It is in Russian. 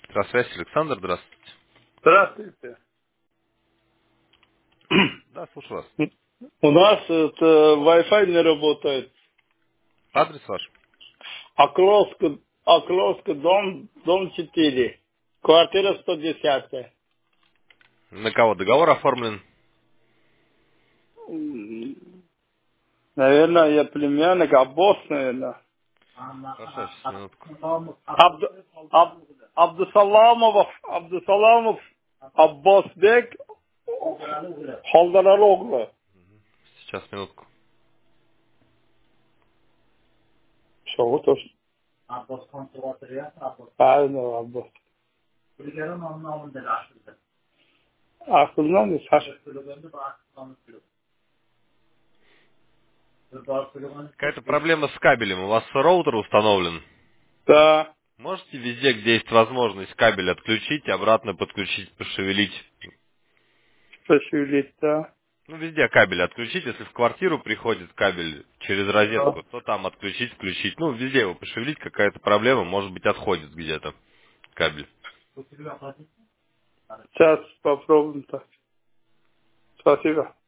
Электросвязь, Александр, здравствуйте. Здравствуйте. Да, слушаю вас. У нас это Wi-Fi не работает. Адрес ваш? Окловска, дом 4. Квартира 110. На кого договор оформлен? Наверное, я племянник, Аббос, наверное. Хорошо, сейчас, минутку. Абдусаламов, Аббосбек, Холдаралоглу. Сейчас, минутку. Что, вот тоже. Правильно, Аббос. Aklımdan mı? Какая-то проблема с кабелем. У вас роутер установлен. Да, Можете везде, где есть возможность, кабель отключить, обратно подключить, пошевелить? пошевелить, да. Ну, везде кабель отключить. Если в квартиру приходит кабель через розетку, то там отключить, включить. Ну, везде его пошевелить, какая-то проблема, может быть, отходит где-то кабель. Сейчас попробуем так. Спасибо.